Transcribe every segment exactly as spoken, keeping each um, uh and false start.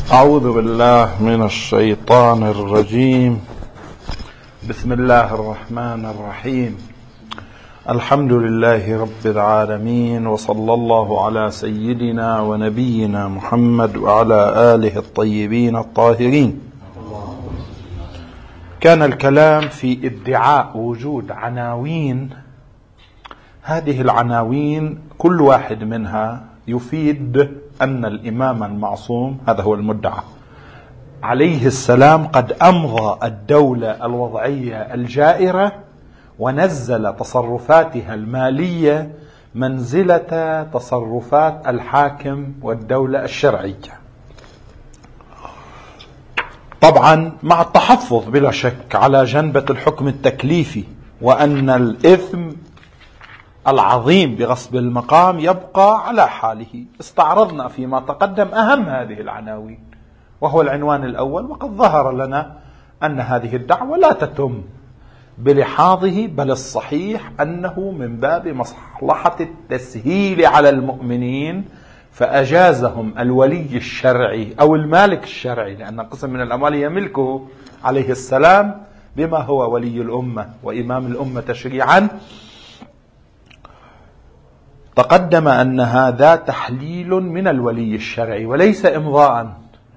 أعوذ بالله من الشيطان الرجيم. بسم الله الرحمن الرحيم. الحمد لله رب العالمين، وصلى الله على سيدنا ونبينا محمد وعلى آله الطيبين الطاهرين. كان الكلام في ادعاء وجود عناوين. هذه العناوين كل واحد منها يفيد أن الإمام المعصوم، هذا هو المدعى، عليه السلام قد أمضى الدولة الوضعية الجائرة ونزل تصرفاتها المالية منزلة تصرفات الحاكم والدولة الشرعية، طبعا مع التحفظ بلا شك على جنبة الحكم التكليفي، وأن الإثم العظيم بغصب المقام يبقى على حاله. استعرضنا فيما تقدم أهم هذه العناوين، وهو العنوان الأول، وقد ظهر لنا أن هذه الدعوة لا تتم بلحاظه، بل الصحيح أنه من باب مصلحة التسهيل على المؤمنين، فأجازهم الولي الشرعي أو المالك الشرعي، لأن قسم من الأموال يملكه عليه السلام بما هو ولي الأمة وإمام الأمة تشريعا. تقدم أن هذا تحليل من الولي الشرعي وليس إمضاء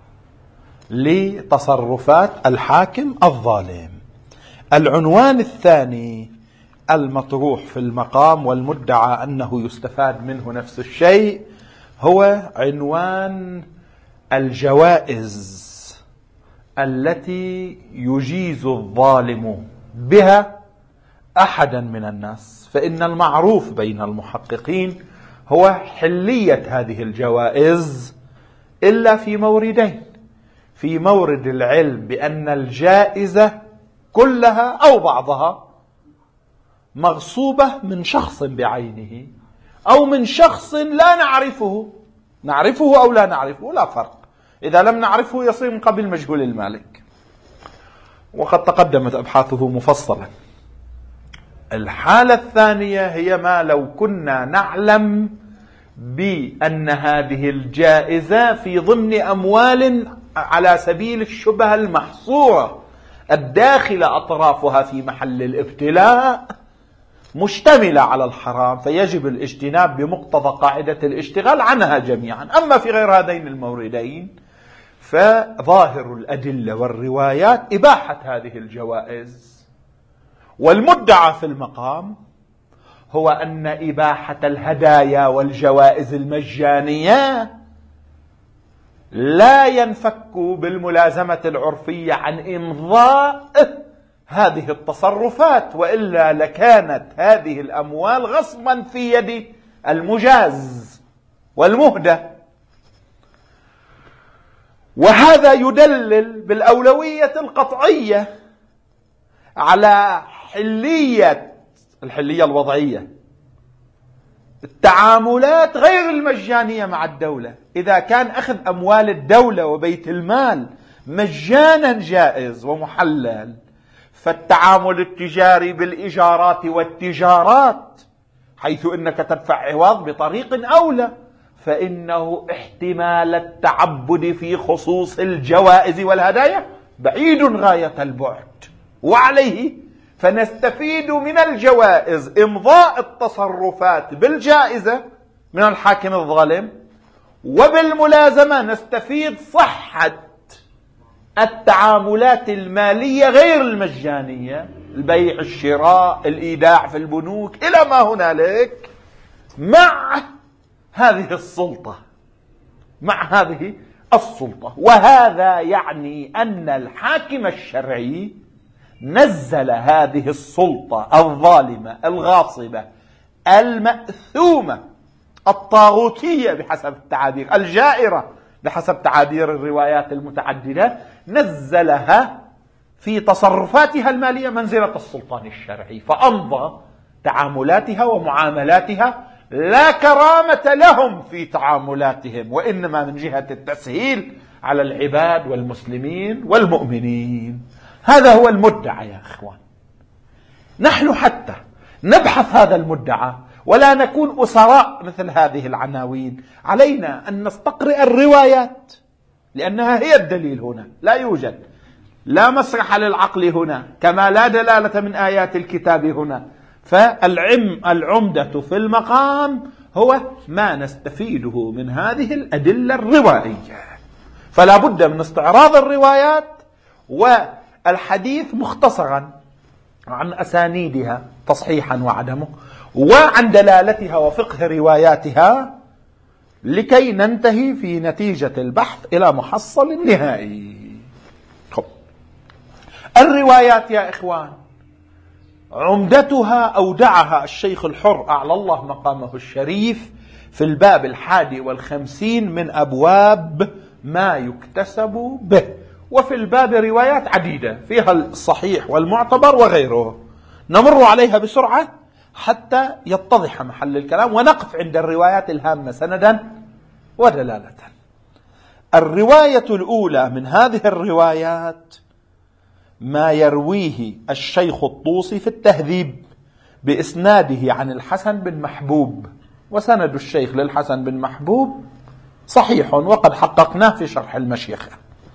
لتصرفات الحاكم الظالم. العنوان الثاني المطروح في المقام والمدعى أنه يستفاد منه نفس الشيء هو عنوان الجوائز التي يجيز الظالم بها أحدا من الناس. فإن المعروف بين المحققين هو حلية هذه الجوائز إلا في موردين: في مورد العلم بأن الجائزة كلها أو بعضها مغصوبة من شخص بعينه أو من شخص لا نعرفه، نعرفه أو لا نعرفه لا فرق، إذا لم نعرفه يصير من قبل مجهول المالك، وقد تقدمت أبحاثه مفصلا. الحالة الثانية هي ما لو كنا نعلم بأن هذه الجائزة في ضمن أموال على سبيل الشبهة المحصورة الداخلة أطرافها في محل الابتلاء مشتملة على الحرام، فيجب الاجتناب بمقتضى قاعدة الاشتغال عنها جميعا. أما في غير هذين الموردين فظاهر الأدلة والروايات إباحة هذه الجوائز، والمدعى في المقام هو أن إباحة الهدايا والجوائز المجانية لا ينفك بالملازمة العرفية عن إمضاء هذه التصرفات، وإلا لكانت هذه الأموال غصبا في يد المجاز والمهدى. وهذا يدلل بالأولوية القطعية على حلية الحلية الوضعية التعاملات غير المجانية مع الدولة. إذا كان أخذ أموال الدولة وبيت المال مجانا جائز ومحلل، فالتعامل التجاري بالإيجارات والتجارات حيث إنك تدفع عوض بطريق أولى، فإنه احتمال التعبد في خصوص الجوائز والهدايا بعيد غاية البعد. وعليه فنستفيد من الجوائز إمضاء التصرفات بالجائزة من الحاكم الظالم، وبالملازمة نستفيد صحة التعاملات المالية غير المجانية، البيع، الشراء، الإيداع في البنوك إلى ما هنالك، مع هذه السلطة مع هذه السلطة. وهذا يعني أن الحاكم الشرعي نزل هذه السلطة الظالمة الغاصبة المأثومة الطاغوتية بحسب التعابير، الجائرة بحسب تعابير الروايات المتعددة، نزلها في تصرفاتها المالية منزلة السلطان الشرعي، فأمضى تعاملاتها ومعاملاتها لا كرامة لهم في تعاملاتهم، وإنما من جهة التسهيل على العباد والمسلمين والمؤمنين. هذا هو المدعى يا أخوان. نحن حتى نبحث هذا المدعى ولا نكون أسراء مثل هذه العناوين، علينا أن نستقرئ الروايات لأنها هي الدليل هنا. لا يوجد لا مسرح للعقل هنا، كما لا دلالة من آيات الكتاب هنا. فالعم العمدة في المقام هو ما نستفيده من هذه الأدلة الروائية. فلا بد من استعراض الروايات والحديث مختصرا عن أسانيدها تصحيحا وعدمه، وعن دلالتها وفقه رواياتها، لكي ننتهي في نتيجة البحث إلى محصل نهائي. خب. الروايات يا إخوان عمدتها أودعها الشيخ الحر أعلى الله مقامه الشريف في الباب الحادي والخمسين من أبواب ما يكتسب به، وفي الباب روايات عديدة فيها الصحيح والمعتبر وغيره، نمر عليها بسرعة حتى يتضح محل الكلام، ونقف عند الروايات الهامة سندا ودلالة. الرواية الأولى من هذه الروايات ما يرويه الشيخ الطوسي في التهذيب بإسناده عن الحسن بن محبوب، وسند الشيخ للحسن بن محبوب صحيح وقد حققناه في شرح المشيخة.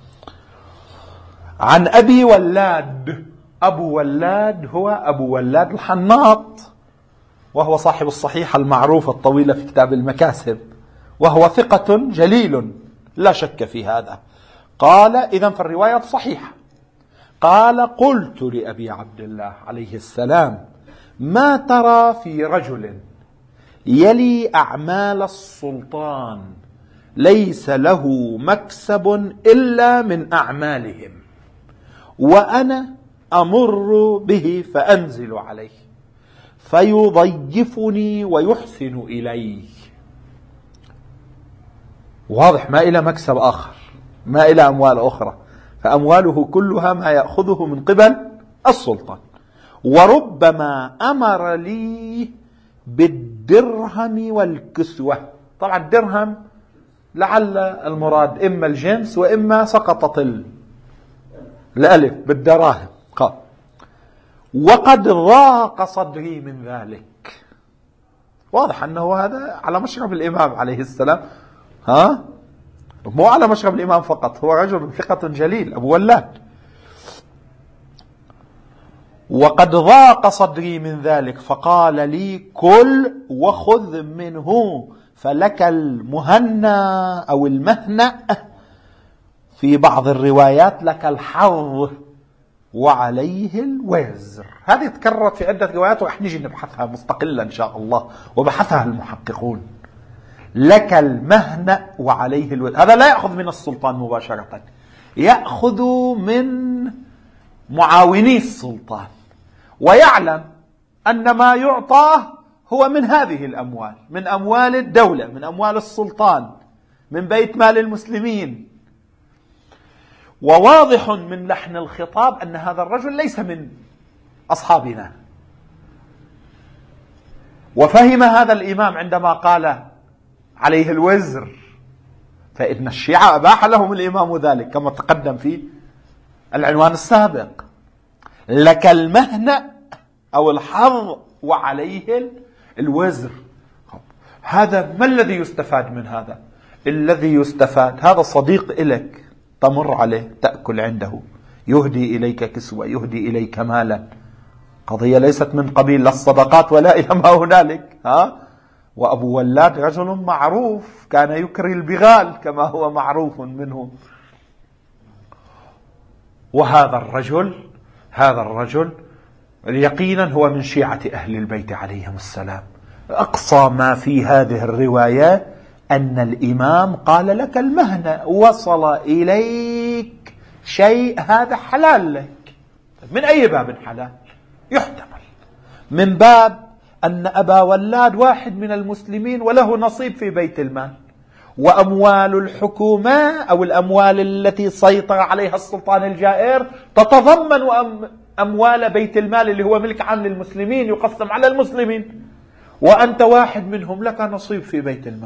عن أبي ولاد، أبو ولاد هو أبو ولاد الحناط، وهو صاحب الصحيحة المعروفة الطويلة في كتاب المكاسب، وهو ثقة جليل لا شك في هذا. قال إذن فالرواية صحيحة. قال قلت لأبي عبد الله عليه السلام ما ترى في رجل يلي أعمال السلطان ليس له مكسب إلا من أعمالهم، وأنا أمر به فأنزل عليه فيضيفني ويحسن إلي. واضح ما إلى مكسب آخر، ما إلى أموال أخرى، فأمواله كلها ما يأخذه من قبل السلطان. وربما أمر لي بالدرهم والكسوة. طبعا الدرهم لعل المراد إما الجنس وإما سقطت الألف بالدراهم. قال وقد ضاق صدري من ذلك. واضح أنه هذا على مشرب الإمام عليه السلام، ها مو على مشرب الإمام فقط، هو رجل ثقة جليل أبو ولاد. وقد ضاق صدري من ذلك فقال لي كل وخذ منه فلك المهنى أو المهنأ، في بعض الروايات لك الحظ وعليه الوزر. هذه تكررت في عدة روايات ورح نجي نبحثها مستقلا إن شاء الله، وبحثها المحققون. لك المهنأ وعليه الوزر، هذا لا يأخذ من السلطان مباشرة، يأخذ من معاوني السلطان، ويعلم أن ما يعطاه هو من هذه الأموال، من أموال الدولة، من أموال السلطان، من بيت مال المسلمين. وواضح من لحن الخطاب أن هذا الرجل ليس من أصحابنا. وفهم هذا الإمام عندما قال عليه الوزر، فإن الشيعة أباح لهم الإمام ذلك كما تقدم في العنوان السابق. لك المهنأ أو الحظ وعليه الوزر. هذا ما الذي يستفاد من هذا؟ الذي يستفاد هذا صديق إليك تمر عليه تأكل عنده، يهدي إليك كسوة، يهدي إليك مالا. قضية ليست من قبيل لا الصدقات ولا إلى ما هنالك. ها؟ وأبو ولاد رجل معروف كان يكري البغال كما هو معروف منه. وهذا الرجل هذا الرجل يقينا هو من شيعة أهل البيت عليهم السلام. أقصى ما في هذه الرواية أن الإمام قال لك المهنة، وصل إليك شيء هذا حلال لك. من أي باب حلال؟ يحتمل من باب أن أبا ولاد واحد من المسلمين وله نصيب في بيت المال، وأموال الحكومة أو الأموال التي سيطر عليها السلطان الجائر تتضمن أموال بيت المال اللي هو ملك عام للمسلمين يقسم على المسلمين، وأنت واحد منهم لك نصيب في بيت المال،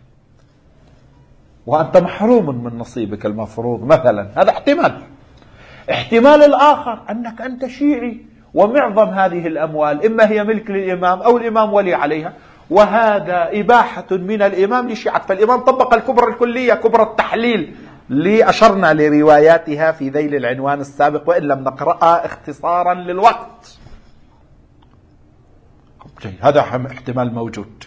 وأنت محروم من نصيبك المفروض مثلا. هذا احتمال. احتمال الآخر أنك أنت شيعي ومعظم هذه الأموال إما هي ملك للإمام أو الإمام ولي عليها، وهذا إباحة من الإمام لشيعة، فالإمام طبق الكبرى الكلية كبرى التحليل لأشرنا لرواياتها في ذيل العنوان السابق وإن لم نقرأها اختصارا للوقت. هذا احتمال موجود.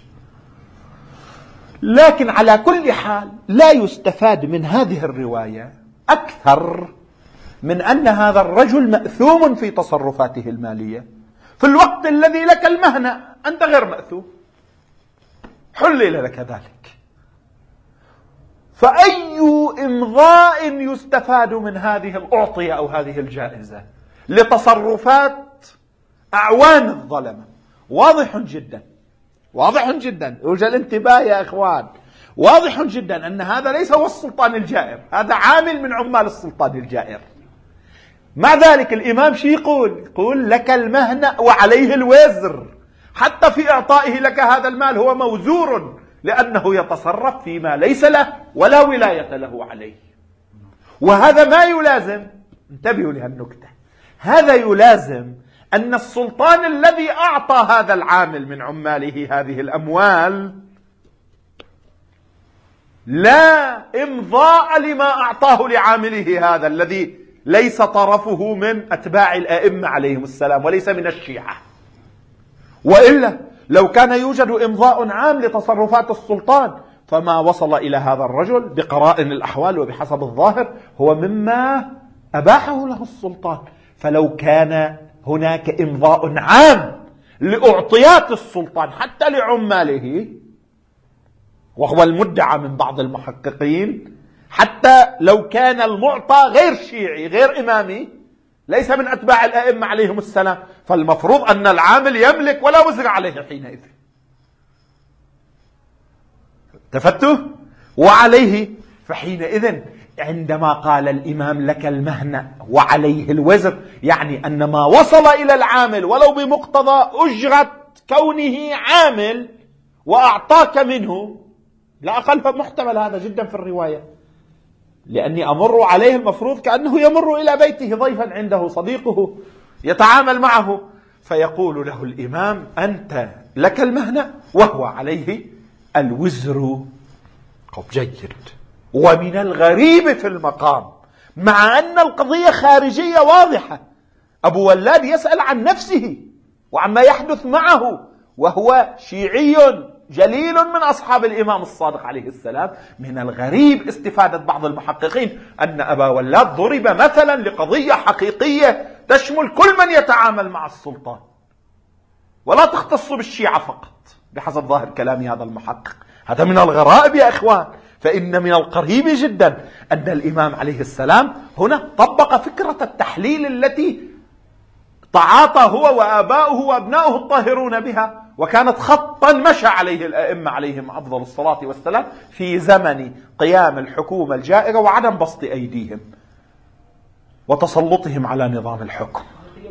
لكن على كل حال لا يستفاد من هذه الرواية أكثر من أن هذا الرجل مأثوم في تصرفاته المالية في الوقت الذي لك المهنة، أنت غير مأثوم، حلل لك ذلك. فأي إمضاء يستفاد من هذه الأعطية أو هذه الجائزة لتصرفات أعوان الظلمة؟ واضح جدا واضح جدا يوجد الانتباه يا إخوان، واضح جدا أن هذا ليس هو السلطان الجائر، هذا عامل من عمال السلطان الجائر. مع ذلك الإمام شي يقول؟ يقول لك المهنة وعليه الوزر، حتى في إعطائه لك هذا المال هو موزور، لأنه يتصرف فيما ليس له ولا ولاية له عليه. وهذا ما يلازم، انتبهوا لهالنكتة، هذا يلازم أن السلطان الذي أعطى هذا العامل من عماله هذه الأموال لا إمضاء لما أعطاه لعامله هذا الذي ليس طرفه من أتباع الأئمة عليهم السلام وليس من الشيعة. وإلا لو كان يوجد إمضاء عام لتصرفات السلطان فما وصل إلى هذا الرجل بقرائن الأحوال وبحسب الظاهر هو مما أباحه له السلطان. فلو كان هناك إمضاء عام لأعطيات السلطان حتى لعماله، وهو المدعى من بعض المحققين، حتى لو كان المعطى غير شيعي غير إمامي ليس من أتباع الأئمة عليهم السلام، فالمفروض أن العامل يملك ولا وزر عليه حينئذ. تفتوا؟ وعليه، فحينئذ عندما قال الإمام لك المهنة وعليه الوزر، يعني أن ما وصل إلى العامل ولو بمقتضى أجرة كونه عامل وأعطاك منه، لا أقل محتمل هذا جدا في الرواية، لأني أمر عليه المفروض كأنه يمر إلى بيته ضيفا عنده صديقه يتعامل معه، فيقول له الإمام أنت لك المهنة وهو عليه الوزر. جيد. ومن الغريب في المقام مع أن القضية خارجية واضحة، أبو ولاد يسأل عن نفسه وعما يحدث معه وهو شيعي جليل من أصحاب الإمام الصادق عليه السلام. من الغريب استفادة بعض المحققين أن أبا ولاد ضرب مثلا لقضية حقيقية تشمل كل من يتعامل مع السلطان ولا تختص بالشيعة فقط بحسب ظاهر كلام هذا المحقق. هذا من الغرائب يا إخوان. فإن من القريب جدا أن الإمام عليه السلام هنا طبق فكرة التحليل التي تعاطى هو وآباؤه وأبناؤه الطاهرون بها، وكانت خطا مشى عليه الأئمة عليهم أفضل الصلاة والسلام في زمن قيام الحكومة الجائرة وعدم بسط أيديهم وتسلطهم على نظام الحكم.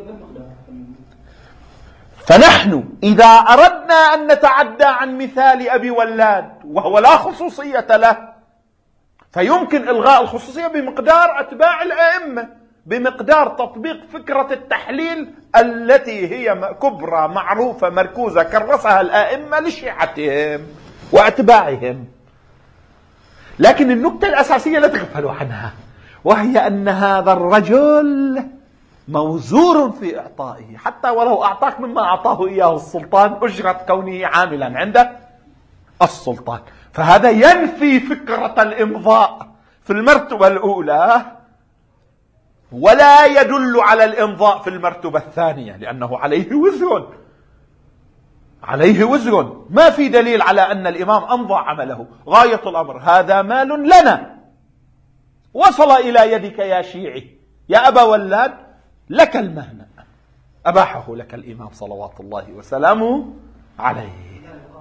فنحن إذا أردنا أن نتعدى عن مثال أبي ولاد وهو لا خصوصية له، فيمكن إلغاء الخصوصية بمقدار أتباع الأئمة، بمقدار تطبيق فكرة التحليل التي هي كبرى معروفة مركوزة كرسها الأئمة لشيعتهم وأتباعهم. لكن النقطة الأساسية لا تغفلوا عنها، وهي أن هذا الرجل موزور في إعطائه، حتى ولو أعطاك مما أعطاه إياه السلطان أجرة كونه عاملا عند السلطان. فهذا ينفي فكرة الإمضاء في المرتبة الأولى ولا يدل على الإمضاء في المرتبة الثانية، لأنه عليه وزر عليه وزر ما في دليل على أن الإمام أمضى عمله. غاية الأمر هذا مال لنا وصل إلى يدك يا شيعي يا أبا ولاد، لك المهنة، أباحه لك الإمام صلوات الله وسلامه عليه.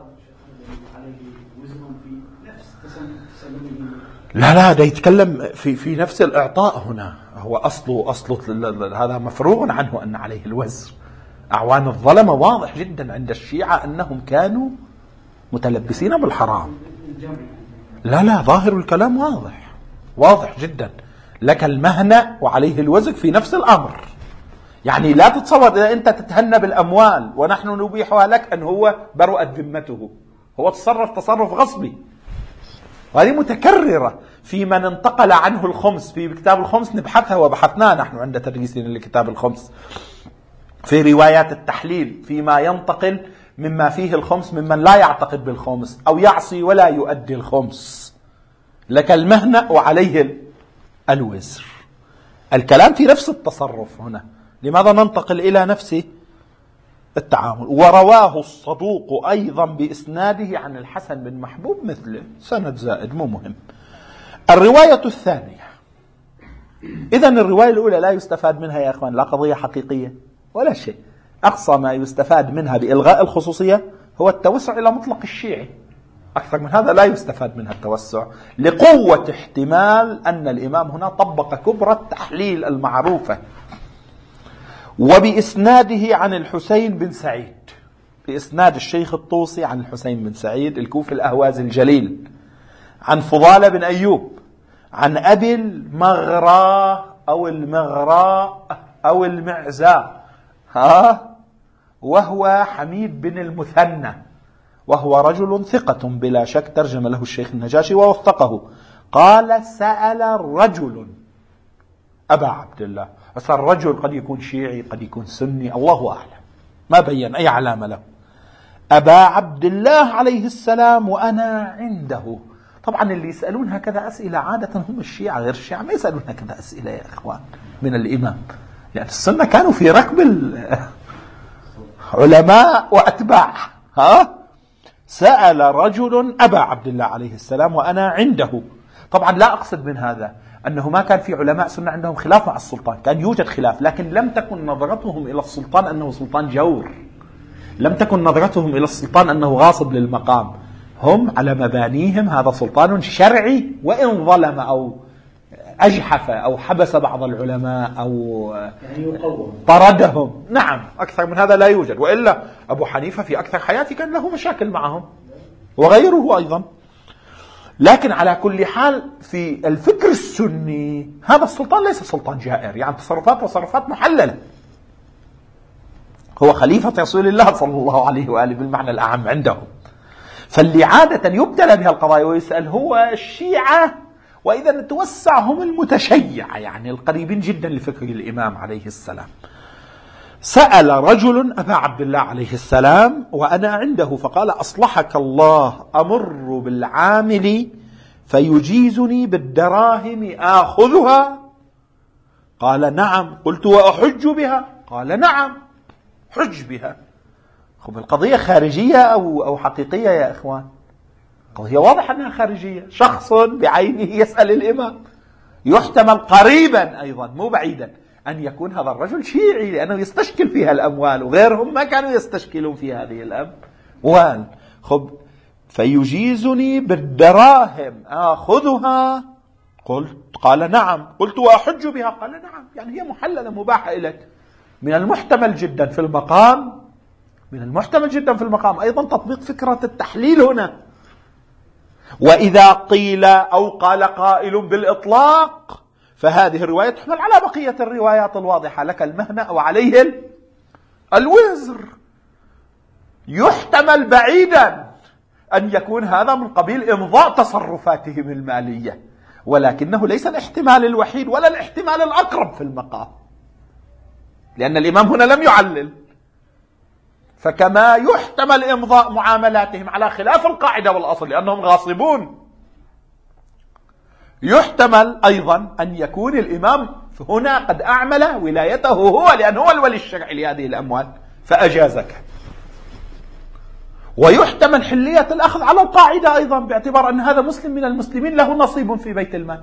لا لا ده يتكلم في في نفس الإعطاء هنا، هو أصله أصله هذا مفروغ عنه أن عليه الوزر. أعوان الظلمة واضح جدا عند الشيعة أنهم كانوا متلبسين بالحرام. لا لا ظاهر الكلام واضح واضح جدا، لك المهنة وعليه الوزر في نفس الأمر. يعني لا تتصور إذا أنت تتهنى بالأموال ونحن نبيحها لك أن هو برؤت ذمته، هو تصرف تصرف غصبي. وهذه متكررة في من انتقل عنه الخمس. في كتاب الخمس نبحثها وبحثناها نحن عند تدريسنا لكتاب الخمس في روايات التحليل فيما ينتقل مما فيه الخمس ممن لا يعتقد بالخمس أو يعصي ولا يؤدي الخمس. لك المهنة وعليه الوزر. الكلام في نفس التصرف هنا. لماذا ننتقل إلى نفس التعامل؟ ورواه الصدوق أيضا بإسناده عن الحسن بن محبوب مثله، سند زائد مو مهم. الرواية الثانية، إذن الرواية الأولى لا يستفاد منها يا أخوان لا قضية حقيقية ولا شيء. أقصى ما يستفاد منها بإلغاء الخصوصية هو التوسع إلى مطلق الشيعي. أكثر من هذا لا يستفاد منها التوسع، لقوة احتمال أن الإمام هنا طبق كبرى التحليل المعروفة. وبإسناده عن الحسين بن سعيد، بإسناد الشيخ الطوسي عن الحسين بن سعيد الكوفي الأهوازي الجليل، عن فضالة بن أيوب، عن أبي المغراء أو المغراء أو المعزاء ها وهو حميد بن المثنى، وهو رجل ثقة بلا شك، ترجم له الشيخ النجاشي ووثقه. قال: سأل رجل أبا عبد الله. بس الرجل قد يكون شيعي قد يكون سني، الله أعلم، ما بين أي علامة له. أبا عبد الله عليه السلام وأنا عنده. طبعا اللي يسألون هكذا أسئلة عادة هم الشيعة، غير الشيعة ما يسألون هكذا أسئلة يا إخوان من الإمام. يعني السنة كانوا في ركب العلماء وأتباع. ها سأل رجل أبا عبد الله عليه السلام وأنا عنده. طبعا لا أقصد من هذا أنه ما كان في علماء سنة عندهم خلاف مع السلطان، كان يوجد خلاف، لكن لم تكن نظرتهم إلى السلطان أنه سلطان جور، لم تكن نظرتهم إلى السلطان أنه غاصب للمقام. هم على مبانيهم هذا سلطان شرعي، وإن ظلم أو أجحف أو حبس بعض العلماء أو طردهم، نعم، أكثر من هذا لا يوجد. وإلا أبو حنيفة في أكثر حياته كان له مشاكل معهم وغيره أيضا. لكن على كل حال في الفكر السني هذا السلطان ليس سلطان جائر، يعني تصرفات تصرفات محللة. هو خليفة رسول الله صلى الله عليه وآله بالمعنى الأعم عندهم. فاللي عادة يبتلى بها القضايا ويسأل هو الشيعة، وإذا نتوسع هم المتشيع، يعني القريبين جدا لفكر الإمام عليه السلام. سأل رجل أبا عبد الله عليه السلام وأنا عنده فقال: أصلحك الله، أمر بالعامل فيجيزني بالدراهم آخذها؟ قال: نعم. قلت: وأحج بها؟ قال: نعم، حج بها. خب القضية خارجية أو أو حقيقية يا إخوان؟ قضية واضحة أنها خارجية. شخص بعينه يسأل الإمام، يحتمل قريبا أيضا مو بعيدا أن يكون هذا الرجل شيعي، لأنه يستشكل فيها الأموال وغيرهم ما كانوا يستشكلون في هذه الأموال. خب فيجيزني بالدراهم آخذها؟ قلت قال: نعم. قلت: وأحج بها؟ قال: نعم. يعني هي محللة مباحة إليك. من المحتمل جدا في المقام من المحتمل جدا في المقام أيضا تطبيق فكرة التحليل هنا. وإذا قيل أو قال قائل بالإطلاق فهذه الرواية تحمل على بقية الروايات الواضحة: لك المهنة أو عليه الوزر. يحتمل بعيدا أن يكون هذا من قبيل إمضاء تصرفاتهم المالية، ولكنه ليس الاحتمال الوحيد ولا الاحتمال الأقرب في المقام، لأن الإمام هنا لم يعلل. فكما يحتمل إمضاء معاملاتهم على خلاف القاعدة والأصل لأنهم غاصبون، يحتمل أيضا أن يكون الإمام هنا قد أعمل ولايته هو، لأنه هو الولي الشرعي لهذه الأموال فأجازك. ويحتمل حلية الأخذ على القاعدة أيضا، باعتبار أن هذا مسلم من المسلمين له نصيب في بيت المال.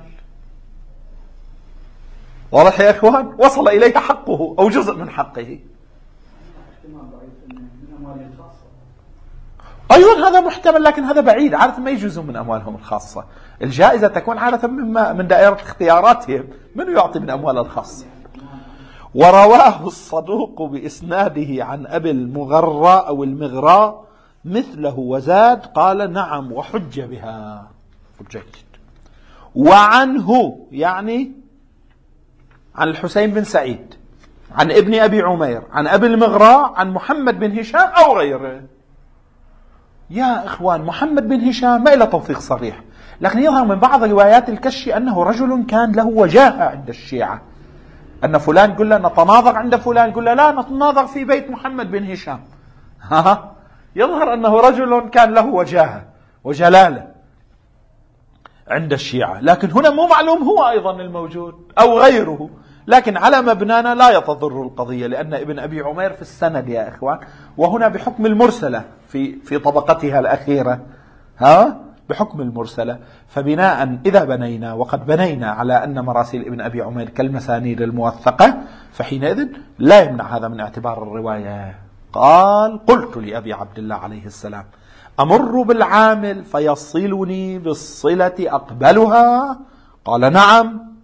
واضح يا إخوان؟ وصل إليه حقه أو جزء من حقه. أيضا هذا محتمل، لكن هذا بعيد. عادة ما يجوزون من أموالهم الخاصة. الجائزة تكون عادة مما من دائرة اختياراتهم، من يعطي من أموال الخاصة. ورواه الصدوق بإسناده عن أبي المغراء أو المغراء مثله وزاد قال: نعم وحج بها. وعنه يعني عن الحسين بن سعيد، عن ابن أبي عمير، عن أبي المغراء، عن محمد بن هشام أو غيره. يا إخوان محمد بن هشام ما إلى توثيق صريح، لكن يظهر من بعض روايات الكشي أنه رجل كان له وجاهة عند الشيعة، أن فلان يقول له نتناظر عند فلان، يقول له لا نتناظر في بيت محمد بن هشام. ها يظهر أنه رجل كان له وجاهة وجلالة عند الشيعة، لكن هنا مو معلوم هو أيضا الموجود أو غيره. لكن على مبنانا لا يتضر القضية، لأن ابن أبي عمير في السند يا إخوان، وهنا بحكم المرسلة في في طبقتها الأخيرة، ها بحكم المرسلة. فبناء إذا بنينا وقد بنينا على أن مراسيل ابن أبي عمير كالمسانيد الموثقة، فحينئذ لا يمنع هذا من اعتبار الرواية. قال: قلت لأبي عبد الله عليه السلام: أمر بالعامل فيصلني بالصلة أقبلها؟ قال: نعم.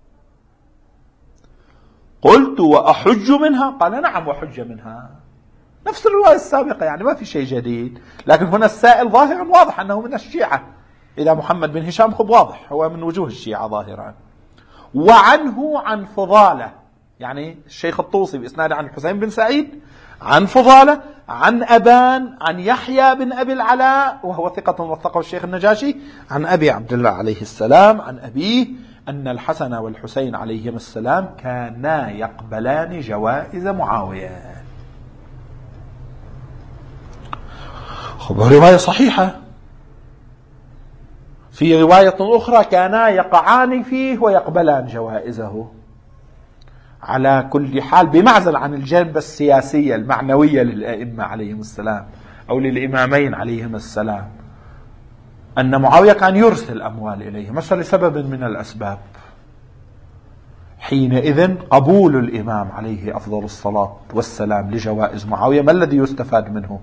قلت: وأحج منها؟ قال: نعم وحج منها. نفس الرواية السابقة، يعني ما في شيء جديد. لكن هنا السائل ظاهرا واضح أنه من الشيعة، إذا محمد بن هشام خب واضح هو من وجوه الشيعة ظاهرا. وعنه عن فضالة، يعني الشيخ الطوسي بإسناد عن الحسين بن سعيد عن فضالة عن أبان عن يحيى بن أبي العلاء وهو ثقة وثقه الشيخ النجاشي عن أبي عبد الله عليه السلام عن أبيه أن الحسن والحسين عليهما السلام كانا يقبلان جوائز معاوية. رواية صحيحة. في رواية أخرى كانا يقعان فيه ويقبلان جوائزه. على كل حال بمعزل عن الجانب السياسية المعنوية للأئمة عليهم السلام أو للإمامين عليهم السلام، أن معاوية كان يرسل أموال إليه مثلا لسبب من الأسباب. حينئذ قبول الإمام عليه أفضل الصلاة والسلام لجوائز معاوية ما الذي يستفاد منه؟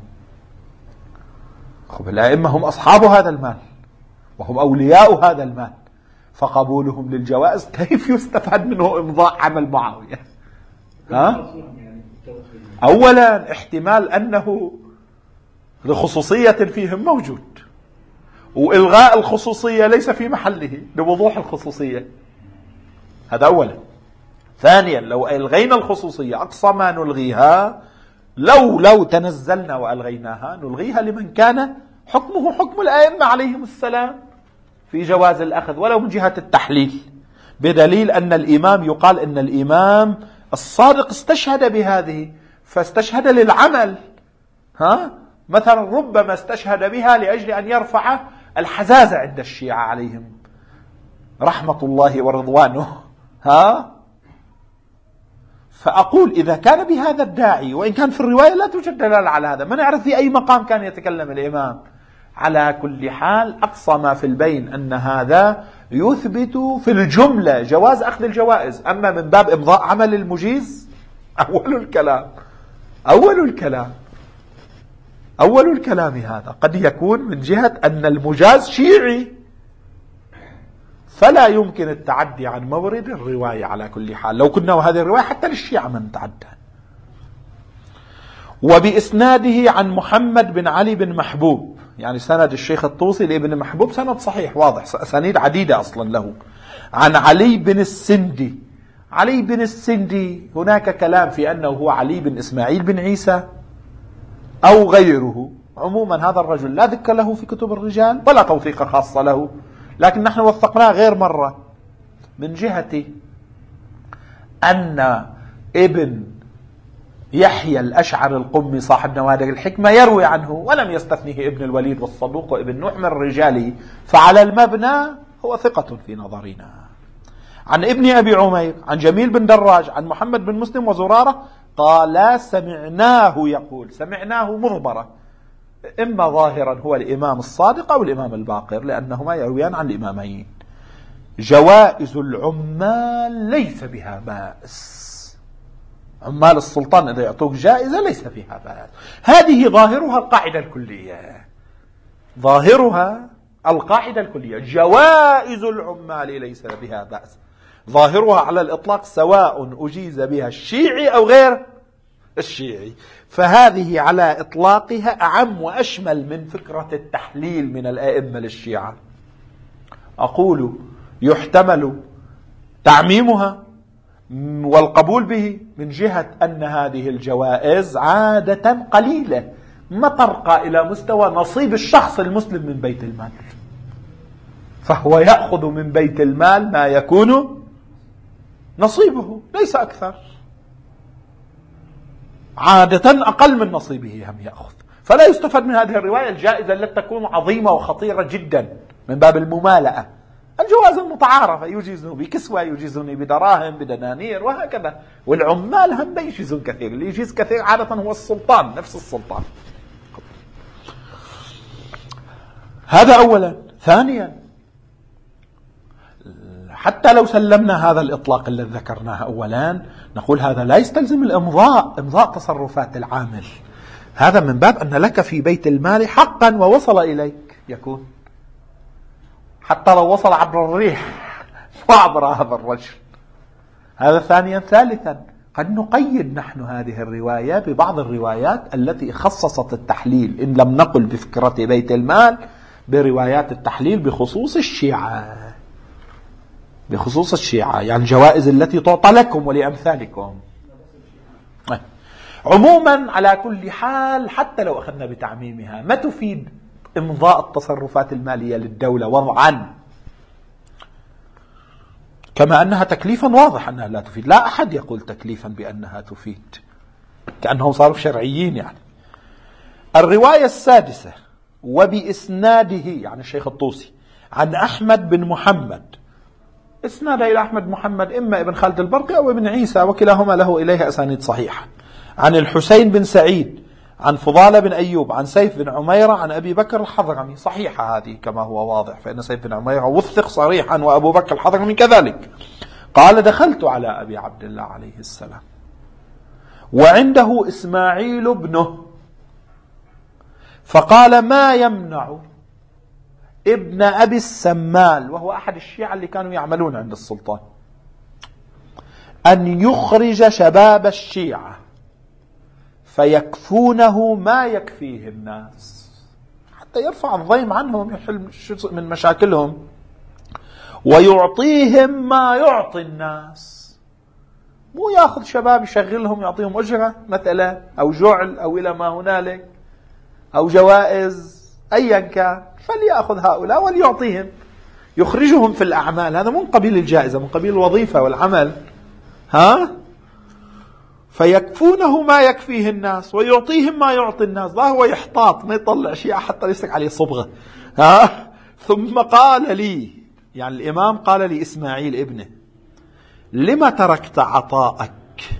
خب الأئمة هم أصحاب هذا المال وهم أولياء هذا المال، فقبولهم للجوائز كيف يستفاد منه إمضاء عمل معاوية؟ ها؟ أولا احتمال أنه لخصوصية فيهم موجود، وإلغاء الخصوصية ليس في محله لوضوح الخصوصية، هذا أولا. ثانيا لو ألغينا الخصوصية أقصى ما نلغيها، لو لو تنزلنا وألغيناها نلغيها لمن كان حكمه حكم الأئمة عليهم السلام في جواز الأخذ ولو من جهة التحليل، بدليل أن الإمام يقال أن الإمام الصادق استشهد بهذه، فاستشهد للعمل. ها مثلا ربما استشهد بها لأجل أن يرفع الحزازة عند الشيعة عليهم رحمة الله ورضوانه. ها فأقول إذا كان بهذا الداعي، وإن كان في الرواية لا توجد دلالة على هذا، ما نعرف في أي مقام كان يتكلم الإمام. على كل حال أقصى ما في البين أن هذا يثبت في الجملة جواز أخذ الجوائز. أما من باب إمضاء عمل المجيز أول الكلام أول الكلام أول الكلام هذا قد يكون من جهة أن المجاز شيعي، فلا يمكن التعدي عن مورد الرواية. على كل حال لو كنا وهذه الرواية حتى للشيعة من تعدى. وبإسناده عن محمد بن علي بن محبوب، يعني سند الشيخ الطوسي لابن محبوب سند صحيح واضح، سنيد عديدة أصلا له، عن علي بن السندي. علي بن السندي هناك كلام في أنه هو علي بن إسماعيل بن عيسى أو غيره. عموما هذا الرجل لا ذكر له في كتب الرجال ولا توثيق خاصة له، لكن نحن وثقناه غير مرة من جهة أن ابن يحيى الأشعر القمي صاحب نوادر الحكمة يروي عنه ولم يستثنيه ابن الوليد والصدوق وابن نوح من رجاله، فعلى المبنى هو ثقة في نظرنا. عن ابن أبي عمير عن جميل بن دراج عن محمد بن مسلم وزرارة قال سمعناه يقول، سمعناه مضبرة، إما ظاهرا هو الإمام الصادق أو الإمام الباقر لأنهما يرويان عن الإمامين: جوائز العمال ليس بها بأس. عمال السلطان إذا يعطوك جائزة ليس فيها بأس. هذه ظاهرها القاعدة الكلية، ظاهرها القاعدة الكلية، جوائز العمال ليس بها بأس، ظاهرها على الإطلاق سواء أجيز بها الشيعي أو غير الشيعي. فهذه على إطلاقها أعم وأشمل من فكرة التحليل من الأئمة للشيعة. أقول يحتمل تعميمها والقبول به من جهة أن هذه الجوائز عادة قليلة ما ترقى إلى مستوى نصيب الشخص المسلم من بيت المال، فهو يأخذ من بيت المال ما يكون نصيبه ليس أكثر، عادة أقل من نصيبه هم يأخذ. فلا يستفاد من هذه الرواية الجائزة التي تكون عظيمة وخطيرة جدا من باب الممالأة. الجواز المتعارفة يجيزني بكسوة، يجيزني بدراهم بدنانير وهكذا. والعمال هم بيجيزون كثير، اللي يجيز كثير عادة هو السلطان، نفس السلطان. هذا أولا. ثانيا، حتى لو سلمنا هذا الإطلاق الذي ذكرناه أولا، نقول هذا لا يستلزم الإمضاء، إمضاء تصرفات العامل. هذا من باب أن لك في بيت المال حقا ووصل إليك يكون، حتى لو وصل عبر الريح وعبر هذا الرجل. هذا ثانيا. ثالثا، قد نقيد نحن هذه الرواية ببعض الروايات التي خصصت التحليل، إن لم نقل بفكرة بيت المال، بروايات التحليل بخصوص الشيعة، بخصوص الشيعة، يعني الجوائز التي تعطى لكم ولأمثالكم. عموما على كل حال، حتى لو أخذنا بتعميمها، ما تفيد إمضاء التصرفات المالية للدولة وضعا، كما أنها تكليفا واضح أنها لا تفيد. لا أحد يقول تكليفا بأنها تفيد، كأنهم صاروا شرعيين يعني. الرواية السادسة، وبإسناده يعني الشيخ الطوسي عن أحمد بن محمد، إسناده إلى أحمد محمد إما ابن خالد البرقي أو ابن عيسى، وكلاهما له إليه أسانيد صحيحة، عن الحسين بن سعيد عن فضالة بن أيوب عن سيف بن عميرة عن أبي بكر الحضرمي. صحيحة هذه كما هو واضح، فإن سيف بن عميرة وثق صريحا وأبو بكر الحضرمي كذلك. قال: دخلت على أبي عبد الله عليه السلام وعنده إسماعيل ابنه، فقال: ما يمنع ابن أبي السمال، وهو أحد الشيعة اللي كانوا يعملون عند السلطان، أن يخرج شباب الشيعة فيكفونه ما يكفيه الناس، حتى يرفع الضيم عنهم، يحل من مشاكلهم، ويعطيهم ما يعطي الناس. مو ياخذ شباب يشغلهم يعطيهم أجرة مثلا أو جعل أو إلى ما هنالك أو جوائز أيا كان، فليأخذ هؤلاء وليعطيهم، يخرجهم في الأعمال. هذا من قبيل الجائزة، من قبيل الوظيفة والعمل. ها فيكفونه ما يكفيه الناس ويعطيهم ما يعطي الناس. لا هو يحتاط، ما يطلع شيء حتى يسلك عليه صبغة. ها ثم قال لي، يعني الإمام قال لي إسماعيل ابنه: لما تركت عطاءك؟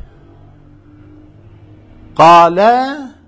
قال: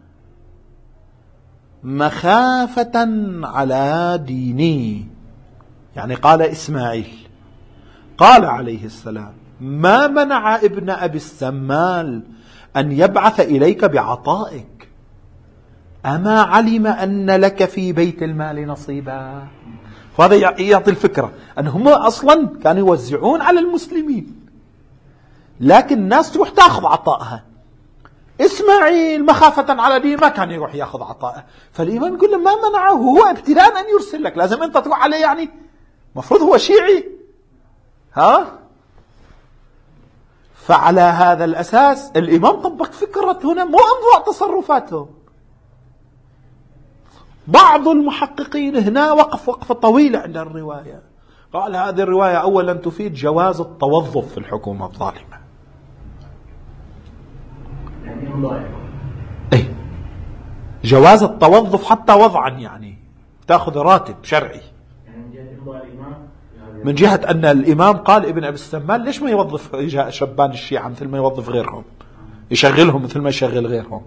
مخافة على ديني. يعني قال إسماعيل. قال عليه السلام: ما منع ابن أبي السمال أن يبعث إليك بعطائك؟ أما علم أن لك في بيت المال نصيبا؟ فهذا يعطي الفكرة أنهم أصلا كانوا يوزعون على المسلمين، لكن الناس تروح تأخذ عطائها. إسماعيل مخافة على دين ما كان يروح يأخذ عطائه، فالإمام يقول له: ما منعه هو ابتلاء أن يرسل لك، لازم أنت تروح عليه، يعني مفروض هو شيعي. ها فعلى هذا الأساس الإمام طبق فكرة هنا، مو أنظر تصرفاتهم. بعض المحققين هنا وقف وقفة طويلة عند الرواية، قال: هذه الرواية أولا تفيد جواز التوظف في الحكومة الظالمة. ايه جواز التوظف حتى وضعا، يعني تأخذ راتب شرعي. من جهة أن الإمام قال ابن أبي السمال ليش ما يوظف شبان الشيعة مثل ما يوظف غيرهم، يشغلهم مثل ما يشغل غيرهم،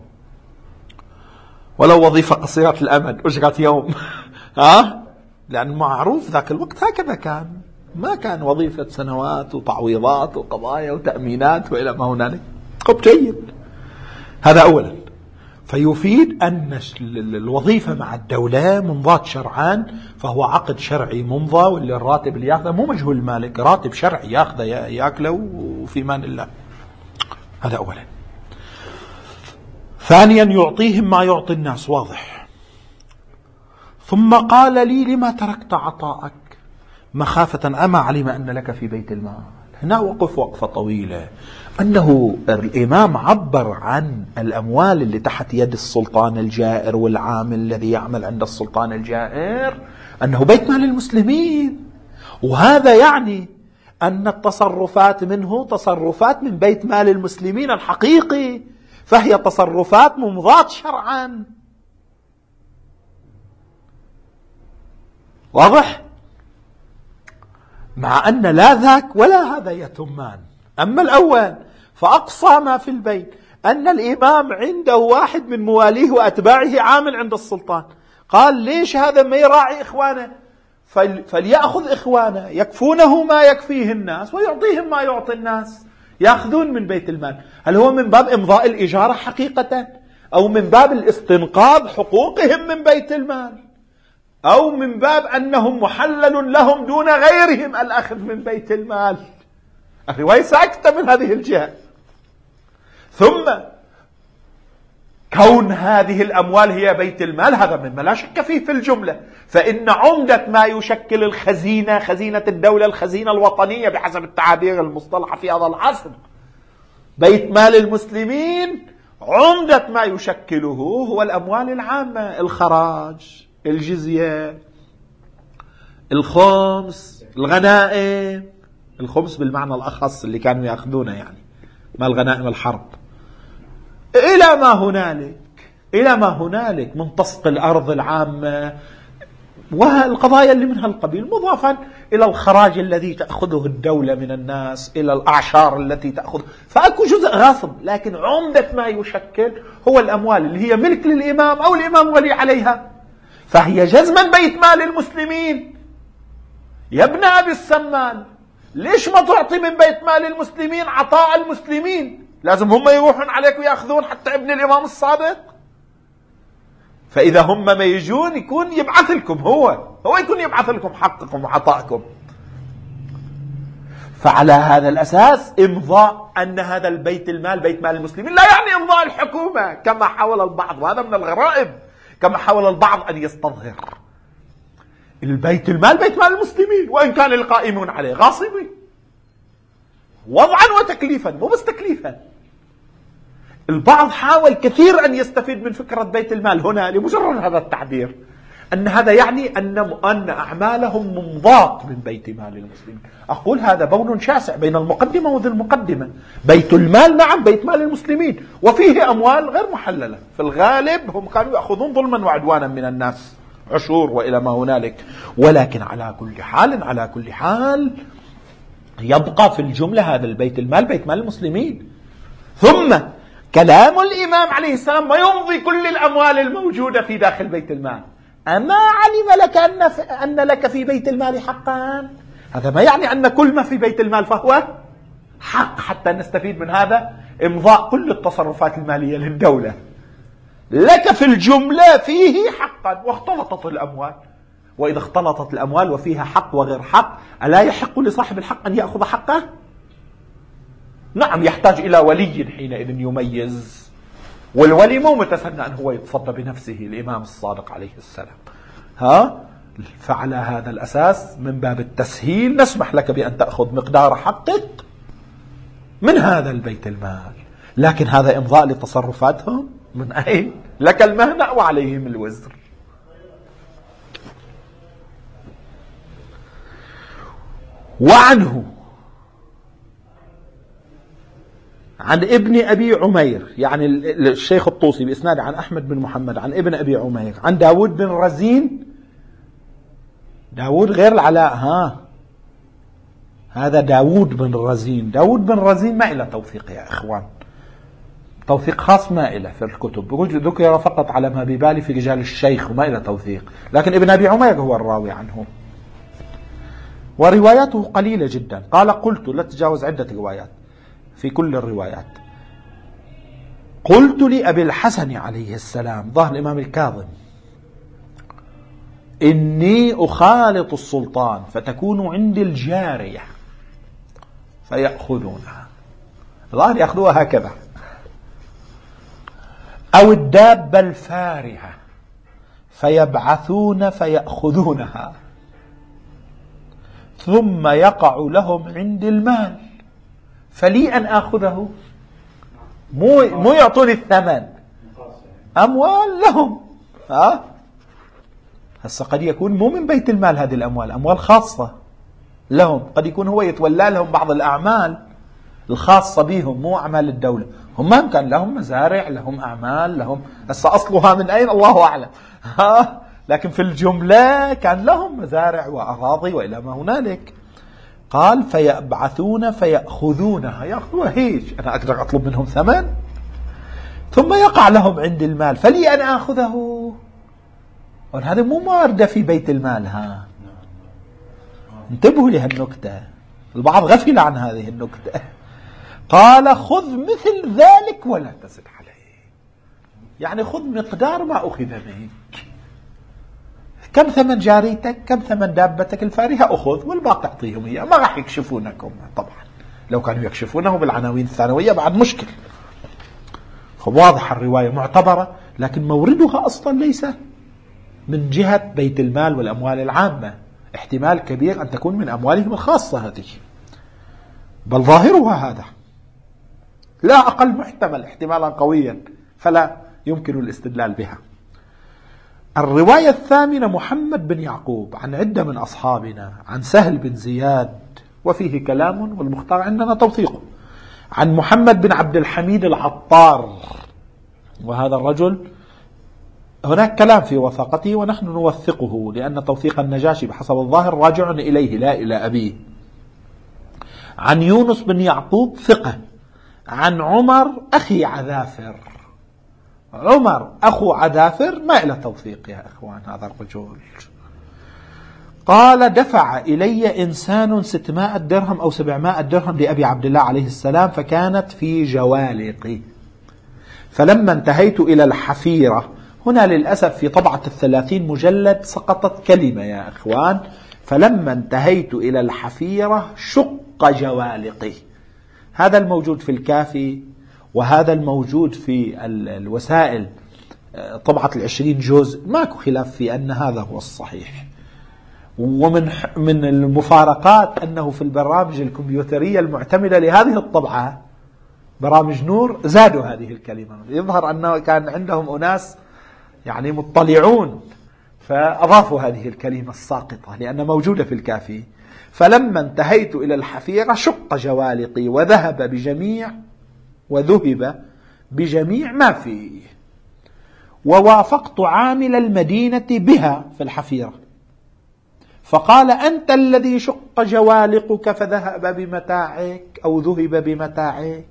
ولو وظيفة قصيرة الأمد أجرة يوم. ها لأن معروف ذاك الوقت هكذا كان، ما كان وظيفة سنوات وتعويضات وقضايا وتأمينات وإلى ما هنالك. طب جيد، هذا أولا. فيفيد أن الوظيفة مع الدولة منضاة شرعان، فهو عقد شرعي ممضى، واللي الراتب اللي ياخذه مو مجهول المالك، راتب شرعي ياخذه ياكله وفي مان الله. هذا أولا. ثانيا يعطيهم ما يعطي الناس، واضح. ثم قال لي: لما تركت عطاءك؟ مخافة أما علم أن لك في بيت المال. هنا وقف وقفة طويلة، أنه الإمام عبر عن الأموال اللي تحت يد السلطان الجائر والعامل الذي يعمل عند السلطان الجائر أنه بيت مال المسلمين، وهذا يعني أن التصرفات منه تصرفات من بيت مال المسلمين الحقيقي، فهي تصرفات ممضاة شرعا. واضح؟ مع أن لا ذاك ولا هذا يتمان. أما الأول فأقصى ما في البين أن الإمام عنده واحد من مواليه وأتباعه عامل عند السلطان، قال ليش هذا ما يراعي إخوانه؟ فليأخذ إخوانه يكفونه ما يكفيه الناس ويعطيهم ما يعطي الناس، يأخذون من بيت المال. هل هو من باب إمضاء الإجارة حقيقة، أو من باب الاستنقاذ حقوقهم من بيت المال، أو من باب أنهم محلل لهم دون غيرهم الأخذ من بيت المال؟ الرواية ساكتة من هذه الجهة. ثم كون هذه الأموال هي بيت المال هذا مما لا شك فيه في الجملة، فإن عمدة ما يشكل الخزينة، خزينة الدولة، الخزينة الوطنية بحسب التعابير المصطلحة في هذا العصر، بيت مال المسلمين عمدة ما يشكله هو الأموال العامة، الخراج، الجزية، الخمس، الغنائم. الخمس بالمعنى الأخص اللي كانوا يأخذونه يعني مال غنائم الحرب، إلى ما هنالك إلى ما هنالك من تصق الأرض العامة والقضايا اللي منها القبيل، مضافا إلى الخراج الذي تأخذه الدولة من الناس، إلى الأعشار التي تأخذ، فأكو جزء غاصب، لكن عمدة ما يشكل هو الأموال اللي هي ملك للإمام أو الإمام ولي عليها، فهي جزما بيت مال المسلمين. يا ابن أبي السمان، ليش ما تعطي من بيت مال المسلمين عطاء المسلمين؟ لازم هم يروحون عليك ويأخذون حتى ابن الإمام الصادق؟ فإذا هم ما يجون يكون يبعث لكم، هو هو يكون يبعث لكم حقكم وعطائكم. فعلى هذا الأساس إمضاء أن هذا البيت المال بيت مال المسلمين لا يعني إمضاء الحكومة كما حاول البعض، وهذا من الغرائب، كما حاول البعض أن يستظهر. البيت المال بيت مال المسلمين وإن كان القائمون عليه غاصبين وضعا وتكليفا، مو بس تكليفا. البعض حاول كثير أن يستفيد من فكرة بيت المال هنا لمجرد هذا التعبير، أن هذا يعني أن أن أعمالهم ممضاة من بيت مال المسلمين. أقول هذا بون شاسع بين المقدمة وذي المقدمة. بيت المال نعم بيت مال المسلمين وفيه أموال غير محللة، في الغالب هم كانوا يأخذون ظلما وعدوانا من الناس، عشور وإلى ما هنالك، ولكن على كل حال على كل حال يبقى في الجملة هذا البيت المال بيت مال المسلمين. ثم كلام الإمام عليه السلام ما يمضي كل الأموال الموجودة في داخل بيت المال. أما علم لك أن, أن لك في بيت المال حقا؟ هذا ما يعني أن كل ما في بيت المال فهو حق، حتى نستفيد من هذا إمضاء كل التصرفات المالية للدولة. لك في الجملة فيه حقا، واختلطت الأموال، وإذا اختلطت الأموال وفيها حق وغير حق ألا يحق لصاحب الحق أن يأخذ حقه؟ نعم يحتاج إلى ولي حينئذ يميز، والولي مو متسنى أن هو يتصدى بنفسه الإمام الصادق عليه السلام. ها؟ فعلى هذا الأساس من باب التسهيل نسمح لك بأن تأخذ مقدار حقك من هذا البيت المال، لكن هذا إمضاء لتصرفاتهم من أين؟ لك المهنة وعليهم الوزر. وعنه عن ابن أبي عمير، يعني الشيخ الطوسي بإسناد عن أحمد بن محمد عن ابن أبي عمير عن داود بن رزين. داود غير العلاء، ها هذا داود بن رزين. داود بن رزين ما إلى توثيق يا إخوان، توثيق خاص ما إلى في الكتب، ذكر فقط على ما ببالي في رجال الشيخ وما إلى توثيق، لكن ابن أبي عمير هو الراوي عنه ورواياته قليلة جدا. قال قلت، لا تتجاوز عدة روايات في كل الروايات، قلت لأبي الحسن عليه السلام ظهر الإمام الكاظم إني أخالط السلطان فتكون عندي الجارية فيأخذونها، ظاهر يأخذوها هكذا، أو الدابة الفارهة فيبعثون فيأخذونها، ثم يقع لهم عندي المال فلي أن آخذه، مو مو يعطوني الثمن، أموال لهم. ها هسه قد يكون مو من بيت المال، هذه الأموال أموال خاصة لهم، قد يكون هو يتولى لهم بعض الأعمال الخاصة بهم مو أعمال الدولة. هم كان لهم مزارع، لهم أعمال، لهم هسه أصلها من أين الله أعلم، ها، لكن في الجملة كان لهم مزارع وأراضي وإلى ما هنالك. قال فيبعثون فيأخذونها، يأخذوها هيك، أنا أقدر أطلب منهم ثمن؟ ثم يقع لهم عند المال فلي أن آخذه. هذا مو واردة في بيت المال. ها، انتبهوا لهالنكتة، البعض غفل عن هذه النكتة. قال خذ مثل ذلك ولا تزد عليه، يعني خذ مقدار ما أخذ منك. كم ثمن جاريتك، كم ثمن دابتك الفارهة، أخذ، والباقي أعطيهم إياه، ما راح يكشفونكم. طبعا لو كانوا يكشفونه بالعناوين الثانوية بعد مشكل. واضح الرواية معتبرة، لكن موردها أصلا ليس من جهة بيت المال والأموال العامة، احتمال كبير أن تكون من أموالهم الخاصة هذه، بل ظاهرها هذا، لا أقل محتمل، احتمالا قويا، فلا يمكن الاستدلال بها. الرواية الثامنة محمد بن يعقوب عن عدة من أصحابنا عن سهل بن زياد، وفيه كلام والمختار عندنا توثيقه، عن محمد بن عبد الحميد العطار، وهذا الرجل هناك كلام في وثاقته ونحن نوثقه، لأن توثيق النجاشي بحسب الظاهر راجع إليه لا إلى أبيه. عن يونس بن يعقوب ثقة، عن عمر أخي عذافر، عمر أخو عذافر ما إلى توثيق يا إخوان هذا الرجل. قال دفع إلي إنسان ستمائة درهم أو سبعمائة درهم لأبي عبد الله عليه السلام، فكانت في جوالقي، فلما انتهيت إلى الحفيرة، هنا للأسف في طبعة الثلاثين مجلد سقطت كلمة يا إخوان، فلما انتهيت إلى الحفيرة شق جوالقي. هذا الموجود في الكافي، وهذا الموجود في الوسائل طبعة العشرين جزء، ماكو خلاف في أن هذا هو الصحيح. ومن من المفارقات أنه في البرامج الكمبيوترية المعتمدة لهذه الطبعة، برامج نور، زادوا هذه الكلمة. يظهر أنه كان عندهم أناس يعني مطلعون فأضافوا هذه الكلمة الساقطة، لأن موجودة في الكافي. فلما انتهيت إلى الحفيرة شق جوالقي وذهب بجميع وذهب بجميع ما فيه، ووافقت عامل المدينة بها في الحفيرة، فقال أنت الذي شق جوالقك فذهب بمتاعك أو ذهب بمتاعك؟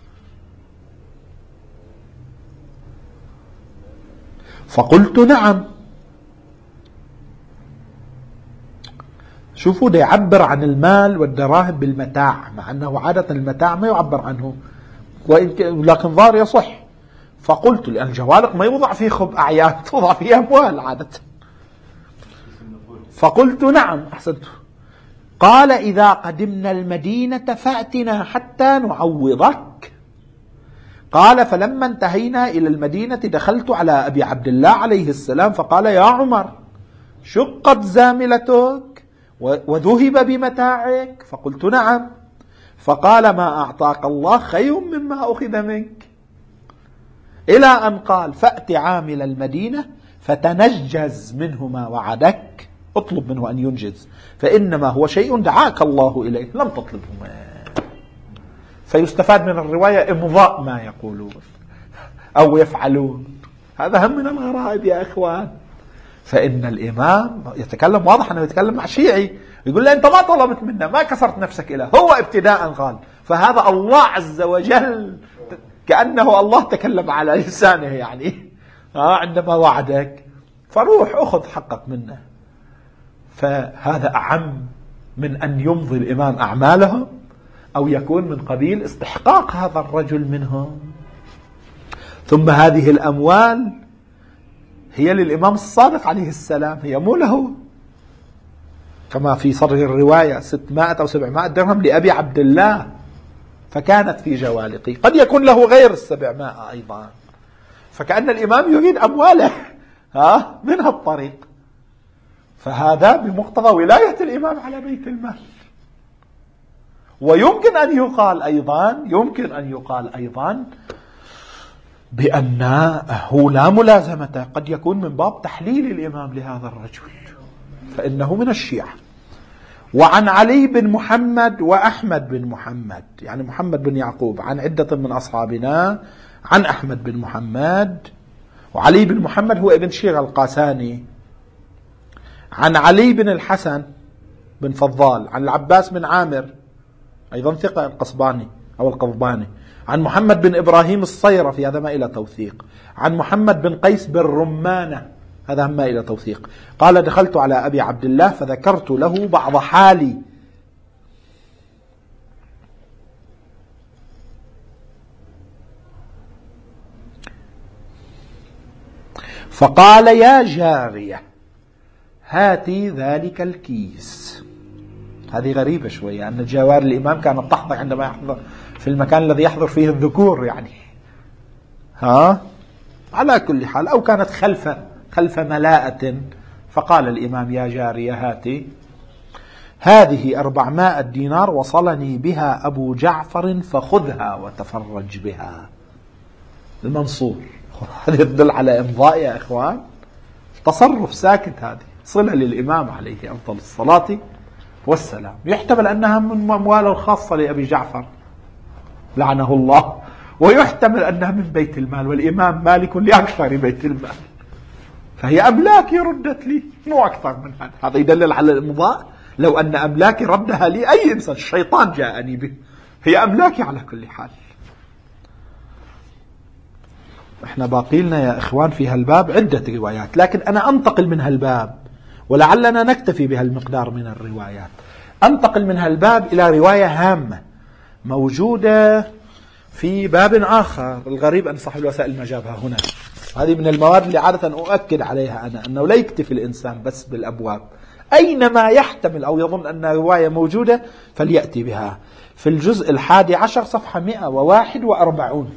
فقلت نعم. شوفوا ده يعبر عن المال والدراهم بالمتاع، مع أنه عادة المتاع ما يعبر عنه، لكن ظاهر يصح. فقلت لأن الجوالق ما يوضع فيه خب أعيان، توضع فيه أموال عادة. فقلت نعم أحسنت. قال إذا قدمنا المدينة فأتنا حتى نعوضك. قال فلما انتهينا إلى المدينة دخلت على أبي عبد الله عليه السلام فقال يا عمر شقت زاملتك وذهب بمتاعك؟ فقلت نعم. فقال ما أعطاك الله خير مما أخذ منك، إلى أن قال فأت عامل المدينة فتنجز منه ما وعدك، اطلب منه أن ينجز، فإنما هو شيء دعاك الله إليه لم تطلبه منه. فيستفاد من الرواية إمضاء ما يقولون أو يفعلون، هذا هم من الغرائب يا إخوان. فإن الإمام يتكلم واضح أنه يتكلم مع شيعي، يقول له أنت ما طلبت منه، ما كسرت نفسك إله، هو ابتداء قال، فهذا الله عز وجل كأنه الله تكلم على لسانه يعني عندما وعدك، فروح أخذ حقك منه. فهذا أعم من أن يمضي الإمام أعمالهم أو يكون من قبيل استحقاق هذا الرجل منهم. ثم هذه الأموال هي للإمام الصادق عليه السلام، هي مو له، كما في صدر الرواية ستمائة أو سبعمائة درهم لأبي عبد الله، فكانت في جوالقي، قد يكون له غير السبعمائة أيضا، فكأن الإمام يريد أمواله ها من هالطريق. فهذا بمقتضى ولاية الإمام على بيت المال. ويمكن أن يقال أيضا يمكن أن يقال أيضا بأنه لا ملازمة، قد يكون من باب تحليل الإمام لهذا الرجل، فإنه من الشيعة. وعن علي بن محمد وأحمد بن محمد، يعني محمد بن يعقوب، عن عدة من أصحابنا، عن أحمد بن محمد، وعلي بن محمد هو ابن شيغ القاساني، عن علي بن الحسن بن فضال، عن العباس بن عامر أيضا ثقة القصباني أو القضباني، عن محمد بن إبراهيم الصيرفي هذا ما إلى توثيق، عن محمد بن قيس بن رمانة هذا ما إلى توثيق، قال دخلت على أبي عبد الله فذكرت له بعض حالي فقال يا جارية هاتي ذلك الكيس. هذه غريبة شوية أن جوار الإمام كانت تحضر عندما يحضر في المكان الذي يحضر فيه الذكور، يعني ها على كل حال، أو كانت خلف خلف ملاءة، فقال الإمام يا جارية هاتي هذه أربعمائة دينار وصلني بها أبو جعفر فخذها وتفرج بها. المنصور هذا يدل على إمضاء يا إخوان، تصرف ساكت، هذه صلة للإمام عليه أفضل الصلاة والسلام. يحتمل أنها من أمواله الخاصة لأبي جعفر لعنه الله، ويحتمل أنها من بيت المال، والإمام مالك لأكثر بيت المال، فهي أملاكي ردت لي مو أكثر من هذا. هذا يدلل على الإمضاء. لو أن أملاكي ردها لي أي إنسان، الشيطان جاءني به، هي أملاكي على كل حال. احنا باقي لنا يا إخوان في هالباب عدة روايات، لكن أنا أنتقل من هالباب ولعلنا نكتفي بهالمقدار من الروايات. أنتقل من هالباب إلى رواية هامة موجودة في باب آخر. الغريب أن صاحب الوسائل ما جابها هنا. هذه من المواد اللي عادة أؤكد عليها أنا، أنه لا يكتفي الإنسان بس بالأبواب، أينما يحتمل أو يظن أن رواية موجودة فليأتي بها. في الجزء الحادي عشر صفحة مئة وواحد وأربعون،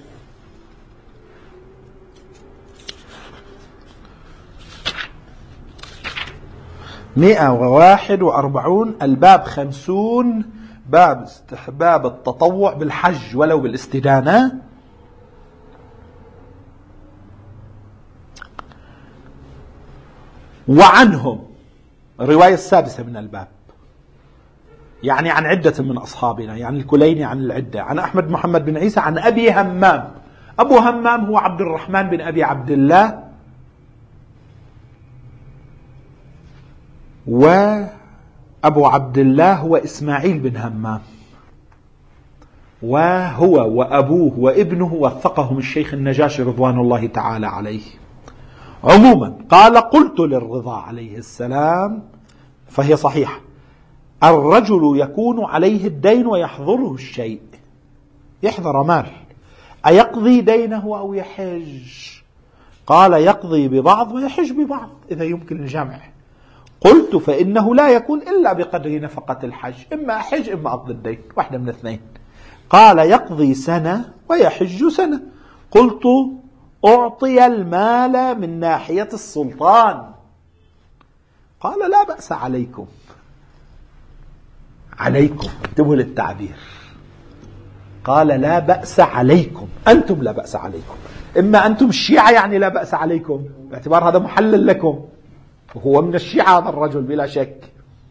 مئة وواحد وأربعون، الباب خمسون، باب استحباب التطوع بالحج ولو بالاستدانة. وعنهم الرواية السادسة من الباب، يعني عن عدة من أصحابنا، يعني الكليني عن العدة، عن أحمد محمد بن عيسى عن أبي همام. أبو همام هو عبد الرحمن بن أبي عبد الله، وأبو عبد الله هو إسماعيل بن همام، وهو وأبوه وابنه وثقهم الشيخ النجاشي رضوان الله تعالى عليه. عموما قال قلت للرضا عليه السلام، فهي صحيحة، الرجل يكون عليه الدين ويحضره الشيء، يحضر مال، أيقضي دينه أو يحج؟ قال يقضي ببعض ويحج ببعض إذا يمكن الجمع. قلت فإنه لا يكون إلا بقدر نفقة الحج، إما أحج إما أقضي الدين، واحدة من الاثنين. قال يقضي سنة ويحج سنة. قلت أعطي المال من ناحية السلطان. قال لا بأس عليكم، عليكم انتبهوا للتعبير، قال لا بأس عليكم، أنتم لا بأس عليكم، إما أنتم الشيعة يعني لا بأس عليكم باعتبار هذا محلل لكم، وهو من الشيعة هذا الرجل بلا شك،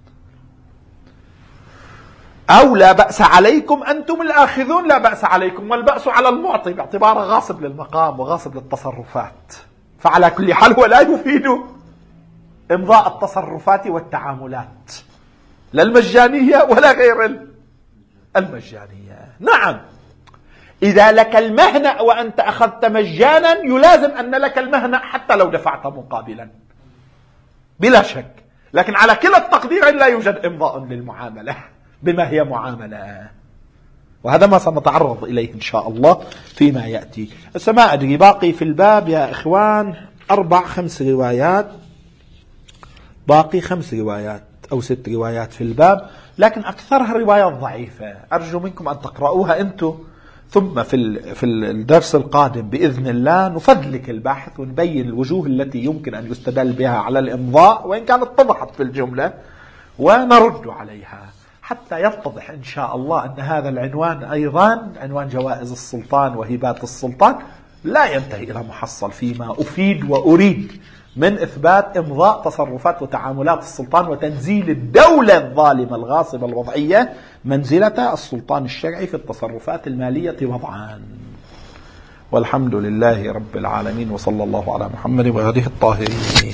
أو لا بأس عليكم أنتم الآخذون لا بأس عليكم، والبأس على المعطي باعتباره غاصب للمقام وغاصب للتصرفات. فعلى كل حال هو لا يفيد إمضاء التصرفات والتعاملات، لا المجانية ولا غير المجانية. نعم، إذا لك المهنة وأنت أخذت مجانا يلازم أن لك المهنة حتى لو دفعت مقابلا بلا شك، لكن على كلا التقدير لا يوجد إمضاء للمعاملة بما هي معاملة، وهذا ما سنتعرض إليه إن شاء الله فيما يأتي. ما أدري باقي في الباب يا إخوان أربع خمس روايات، باقي خمس روايات أو ست روايات في الباب، لكن أكثرها روايات ضعيفة. أرجو منكم أن تقرؤوها أنتم، ثم في في الدرس القادم بإذن الله نفدلك البحث ونبين الوجوه التي يمكن أن يستدل بها على الإمضاء، وإن كانت اتضحت في الجملة، ونرد عليها حتى يتضح إن شاء الله أن هذا العنوان أيضا عنوان جوائز السلطان وهبات السلطان لا ينتهي إلى محصل فيما أفيد وأريد من إثبات إمضاء تصرفات وتعاملات السلطان وتنزيل الدولة الظالمة الغاصبة الوضعية منزلة السلطان الشرعي في التصرفات المالية وضعا. والحمد لله رب العالمين، وصلى الله على محمد وآله الطاهرين.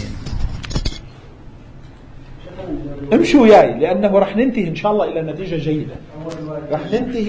امشوا وياي لأنه رح ننتهي إن شاء الله إلى نتيجة جيدة. رح ننتهي